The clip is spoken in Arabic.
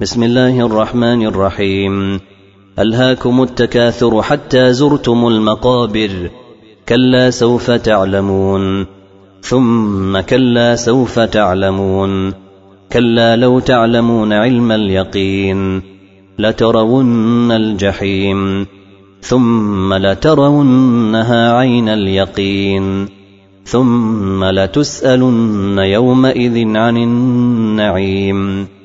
بسم الله الرحمن الرحيم. ألهاكم التكاثر حتى زرتم المقابر، كلا سوف تعلمون، ثم كلا سوف تعلمون، كلا لو تعلمون علم اليقين لترون الجحيم، ثم لترونها عين اليقين، ثم لتسألن يومئذ عن النعيم.